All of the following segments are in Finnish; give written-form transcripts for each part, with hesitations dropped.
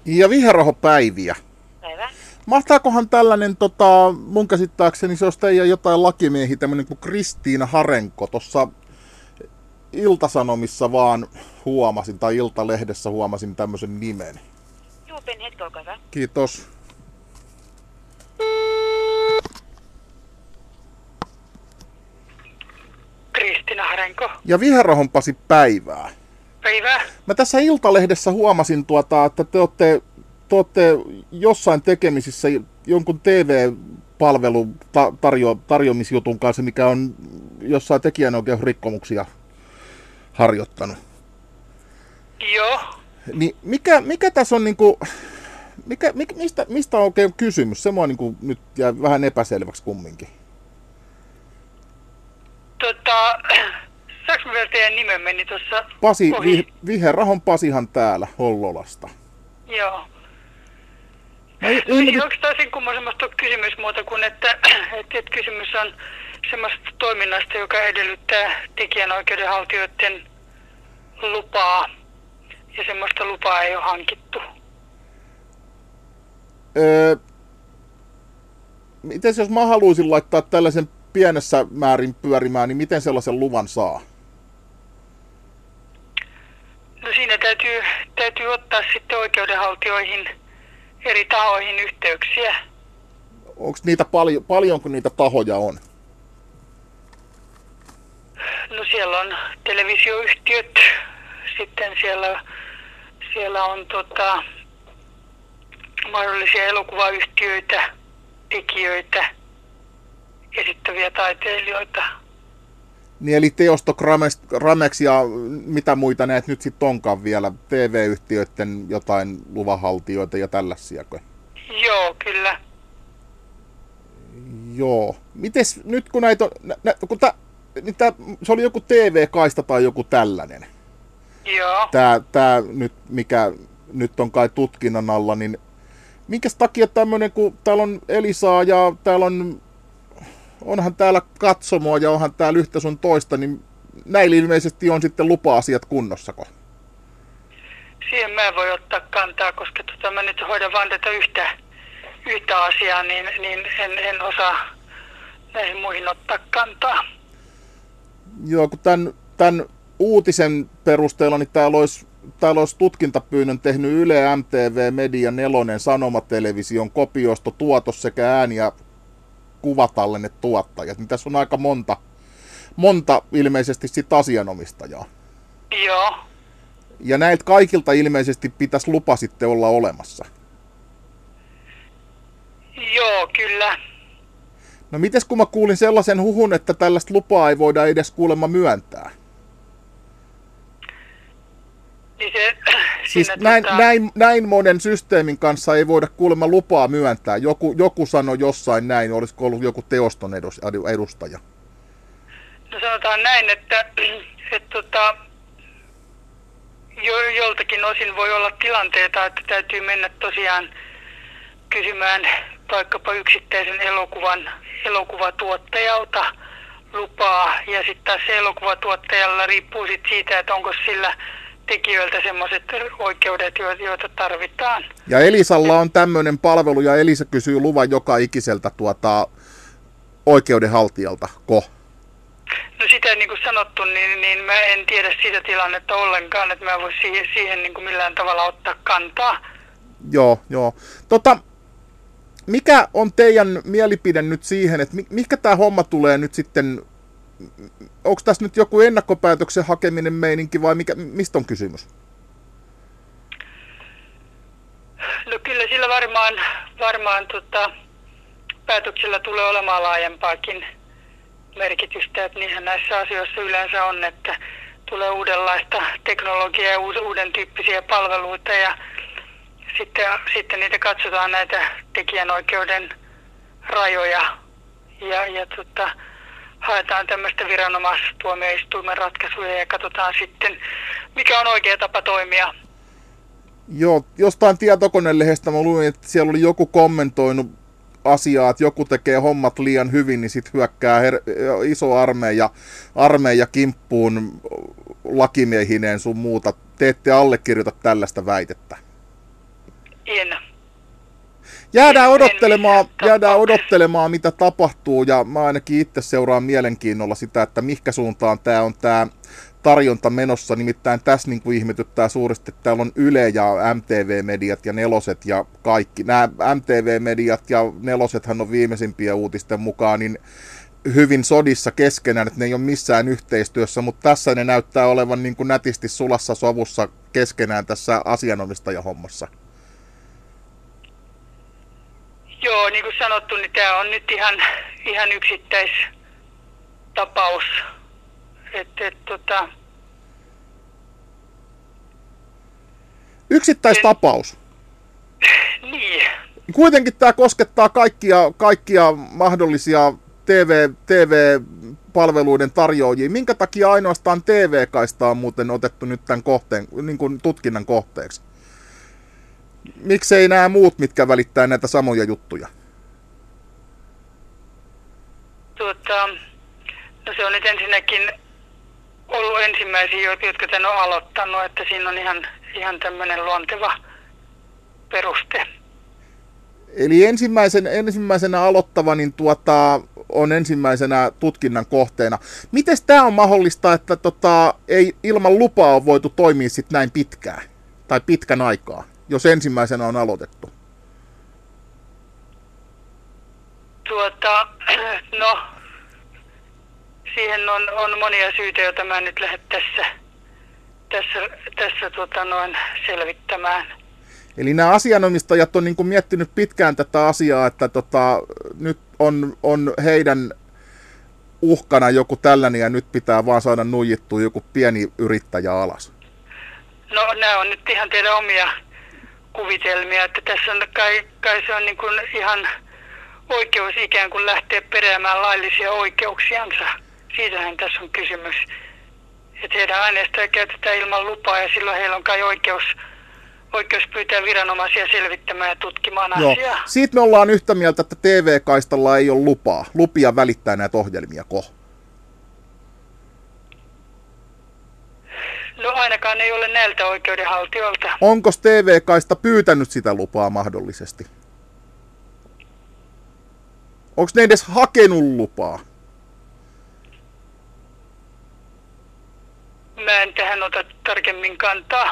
Ja viherahopäiviä. Päivä. Mahtaakohan tällainen, mun käsittääkseni se olisi teidän jotain lakimiehiä, tämmöinen kuin Kristiina Harenko, tuossa Iltasanomissa vaan huomasin, tai Iltalehdessä huomasin tämmöisen nimen. Juu, pieni hetki, olkaa hyvä. Kiitos. Kristiina Harenko. Ja viherahon Pasi päivää. Päivä. Mä tässä Iltalehdessä huomasin, että te olette jossain tekemisissä jonkun TV-palvelun tarjoamisjutun kanssa, mikä on jossain tekijänoikeusrikkomuksia harjoittanut. Joo. Niin mikä tässä on niinku, mistä on oikein kysymys? Se mua niinku nyt jää vähän epäselväksi kumminkin. Saanko mä vielä teidän nimen meni tuossa Pasi, ohi? Viherahon Pasihan täällä Hollolasta. Joo. Mä Onko tämä sen kummosemmasta kysymys muuta kuin, että kysymys on semmoista toiminnasta, joka edellyttää tekijänoikeudenhaltijoiden lupaa, ja semmoista lupaa ei ole hankittu. Miten jos mä haluaisin laittaa tällaisen pienessä määrin pyörimään, niin miten sellaisen luvan saa? No siinä täytyy ottaa sitten oikeudenhaltijoihin, eri tahoihin yhteyksiä. Onko niitä paljonko niitä tahoja on? No siellä on televisioyhtiöt, sitten siellä on mahdollisia elokuvayhtiöitä, tekijöitä, esittäviä taiteilijoita. Niin eli Teosto, Gramex ja mitä muita näet nyt sitten onkaan vielä, TV-yhtiöiden jotain luvanhaltijoita ja tällaisiako? Joo, kyllä. Joo. Mites nyt kun näitä on, se oli joku TV-kaista tai joku tällainen. Joo. Tää nyt, mikä nyt on kai tutkinnan alla, niin minkäs takia tämmönen, kun täällä on Elisaa ja täällä onhan täällä katsomoa ja onhan täällä yhtä sun toista, niin näillä ilmeisesti on sitten lupa-asiat kunnossako? Siihen mä en voi ottaa kantaa, koska mä nyt hoidan vaan tätä yhtä asiaa, niin en osaa näihin muihin ottaa kantaa. Joo, kun tämän uutisen perusteella niin täällä olisi tutkintapyynnön tehnyt Yle, MTV, Media 4, Sanomatelevision, Kopiosto, Tuotos sekä ääni- ja kuvatallennetuottajat. Niin tässä on aika monta ilmeisesti sit asianomistajaa. Joo. Ja näiltä kaikilta ilmeisesti pitäisi lupa sitten olla olemassa. Joo, kyllä. No mites kun mä kuulin sellaisen huhun, että tällaista lupaa ei voida edes kuulemma myöntää? Niin se, Siis näin monen systeemin kanssa ei voida kuulemma lupaa myöntää. Joku sanoi jossain näin, olisiko ollut joku Teoston edustaja? No sanotaan näin, että joltakin osin voi olla tilanteita, että täytyy mennä tosiaan kysymään vaikkapa yksittäisen elokuvatuottajalta lupaa, ja sitten taas se elokuvatuottajalla riippuu sit siitä, että onko sillä tekijöiltä semmoiset oikeudet, joita tarvitaan. Ja Elisalla on tämmöinen palvelu, ja Elisa kysyy luvan joka ikiseltä oikeudenhaltijalta. No sitä niin kuin sanottu, niin mä en tiedä sitä tilannetta ollenkaan, että mä voisin siihen niin kuin millään tavalla ottaa kantaa. Joo. Mikä on teidän mielipide nyt siihen, että mikä tämä homma tulee nyt sitten, onko tässä nyt joku ennakkopäätöksen hakeminen meininki vai mistä on kysymys? No kyllä sillä varmaan päätöksellä tulee olemaan laajempaakin merkitystä, että niinhän näissä asioissa yleensä on, että tulee uudenlaista teknologiaa ja uuden tyyppisiä palveluita, ja sitten niitä katsotaan näitä tekijänoikeuden rajoja ja haetaan tämmöistä viranomaistuomioistuimen ratkaisuja ja katsotaan sitten, mikä on oikea tapa toimia. Joo, jostain tietokonelehdestä mä luin, että siellä oli joku kommentoinut asiaa, että joku tekee hommat liian hyvin, niin sitten hyökkää iso armeija kimppuun lakimiehineen sun muuta. Te ette allekirjoita tällaista väitettä. En. Jäädään odottelemaan, mitä tapahtuu, ja mä ainakin itse seuraan mielenkiinnolla sitä, että mihkä suuntaan tämä tarjonta menossa. Nimittäin tässä niin kuin ihmetyttää suuresti, että täällä on Yle ja MTV-mediat ja Neloset ja kaikki. Nämä MTV-mediat ja Nelosethan on viimeisimpiä uutisten mukaan niin hyvin sodissa keskenään, että ne ei ole missään yhteistyössä, mutta tässä ne näyttää olevan niin kuin nätisti sulassa sovussa keskenään tässä asianomistajahommassa. Joo, niin kuin sanottu, niin tämä on nyt ihan yksittäistapaus. Yksittäistapaus? Niin. Kuitenkin tämä koskettaa kaikkia mahdollisia TV-palveluiden tarjoajia. Minkä takia ainoastaan TV-kaista on muuten otettu nyt tämän niin kuin tutkinnan kohteeksi? Miksei nämä muut, mitkä välittää näitä samoja juttuja? No se on nyt ensinnäkin ollut ensimmäisiä, jotka tämän on aloittanut, että siinä on ihan tämmöinen luonteva peruste. Eli ensimmäisenä aloittava niin on ensimmäisenä tutkinnan kohteena. Miten tämä on mahdollista, että ei ilman lupaa ole voitu toimia sit näin pitkään tai pitkän aikaa, jos ensimmäisenä on aloitettu? No, siihen on monia syitä, joita mä nyt lähden tässä selvittämään. Eli nämä asianomistajat on niin kuin miettinyt pitkään tätä asiaa, että nyt on heidän uhkana joku tällainen ja nyt pitää vaan saada nuijittua joku pieni yrittäjä alas. No nämä on nyt ihan teidän omia kuvitelmia, että tässä on kai se on niin kuin ihan oikeus ikään kuin lähteä peräämään laillisia oikeuksiansa. Siitähän tässä on kysymys. Että heidän aineistoja käytetään ilman lupaa ja silloin heillä on kai oikeus pyytää viranomaisia selvittämään ja tutkimaan asiaa. Siitä me ollaan yhtä mieltä, että TV-kaistalla ei ole lupia välittää näitä ohjelmia No ainakaan ei ole näiltä oikeudenhaltijoilta. Onko TV-kaista pyytänyt sitä lupaa mahdollisesti? Onko ne edes hakenut lupaa? Mä en tähän ota tarkemmin kantaa.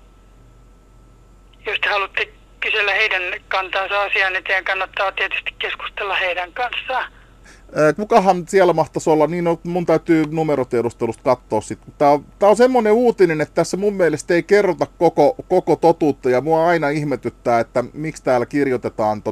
Jos te haluatte kysellä heidän kantaansa asiaan, niin teidän kannattaa tietysti keskustella heidän kanssaan. Kukahan siellä mahtaisi olla? Niin mun täytyy numerotiedustelusta katsoa sitten. Tää on semmoinen uutinen, että tässä mun mielestä ei kerrota koko totuutta, ja mua aina ihmetyttää, että miksi täällä kirjoitetaan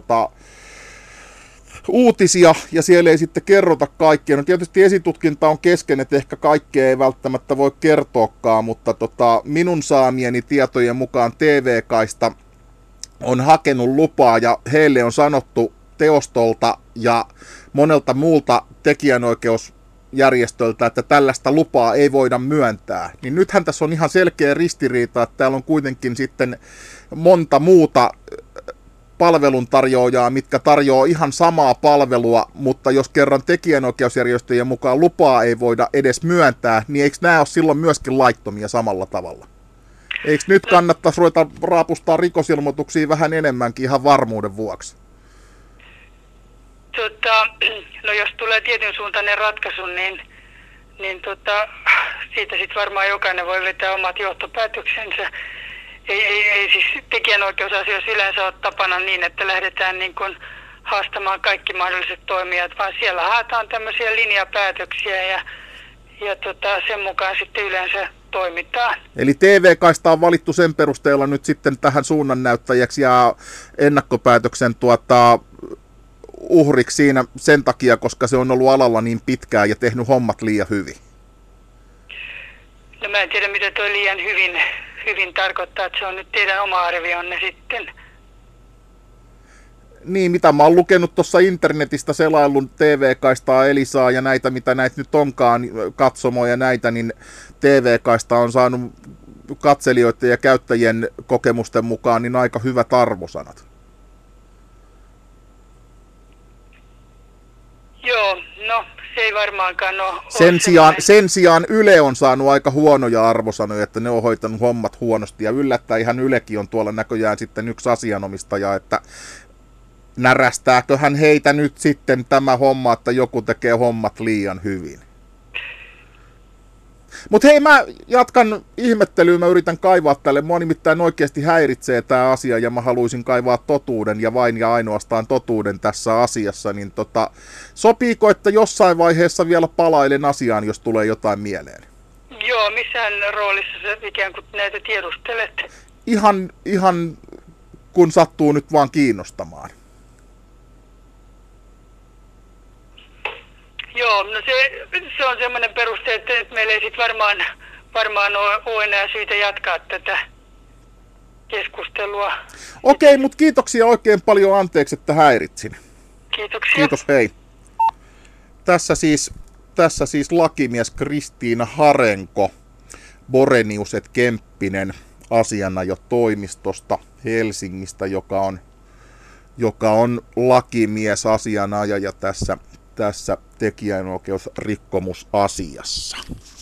uutisia, ja siellä ei sitten kerrota kaikkea. No tietysti esitutkinta on kesken, että ehkä kaikkea ei välttämättä voi kertoakaan, mutta minun saamieni tietojen mukaan TV-kaista on hakenut lupaa, ja heille on sanottu teostolta ja monelta muulta tekijänoikeusjärjestöltä, että tällaista lupaa ei voida myöntää. Niin nythän tässä on ihan selkeä ristiriita, että täällä on kuitenkin sitten monta muuta palveluntarjoajaa, mitkä tarjoaa ihan samaa palvelua, mutta jos kerran tekijänoikeusjärjestöjen mukaan lupaa ei voida edes myöntää, niin eikö nämä ole silloin myöskin laittomia samalla tavalla? Eikö nyt kannattaisi ruveta raapustaa rikosilmoituksia vähän enemmänkin ihan varmuuden vuoksi? No jos tulee tietyn suuntainen ratkaisu, niin siitä sitten varmaan jokainen voi vetää omat johtopäätöksensä. Ei siis tekijänoikeusasioissa yleensä ole tapana niin, että lähdetään niin kuin haastamaan kaikki mahdolliset toimijat, vaan siellä haetaan tämmöisiä linjapäätöksiä ja sen mukaan sitten yleensä toimitaan. Eli TV-kaista on valittu sen perusteella nyt sitten tähän suunnannäyttäjäksi ja ennakkopäätöksen uhriksi siinä sen takia, koska se on ollut alalla niin pitkään ja tehnyt hommat liian hyvin. No mä en tiedä, mitä toi liian hyvin tarkoittaa, että se on nyt teidän oma arvionne sitten. Niin, mitä mä oon lukenut tuossa internetistä, selaillun TV-kaistaa, Elisaa ja näitä, mitä näitä nyt onkaan, katsomoja näitä, niin TV-kaista on saanut katselijoiden ja käyttäjien kokemusten mukaan niin aika hyvät arvosanat. Joo, no se ei varmaankaan ole sen sijaan Yle on saanut aika huonoja arvosanoja, että ne on hoitanut hommat huonosti. Ja yllättäen ihan Ylekin on tuolla näköjään sitten yksi asianomistaja, että närästääköhän heitä nyt sitten tämä homma, että joku tekee hommat liian hyvin. Mutta hei, mä jatkan ihmettelyä, mä yritän kaivaa tälle. Mua nimittäin oikeasti häiritsee tämä asia ja mä haluaisin kaivaa totuuden ja vain ja ainoastaan totuuden tässä asiassa. Niin sopiiko, että jossain vaiheessa vielä palailen asiaan, jos tulee jotain mieleen? Joo, missään roolissa sä ikään kuin näitä tiedustelet? Ihan kun sattuu nyt vaan kiinnostamaan. Joo, no se on semmoinen peruste, että nyt meillä ei sitten varmaan ole enää syytä jatkaa tätä keskustelua. Okei, mutta kiitoksia oikein paljon, anteeksi, että häiritsin. Kiitoksia. Kiitos, hei. Tässä siis lakimies Kristiina Harenko, Borenius et Kemppinen asianajotoimistosta Helsingistä, joka on lakimies asianajaja tässä tekijänoikeusrikkomusasiassa.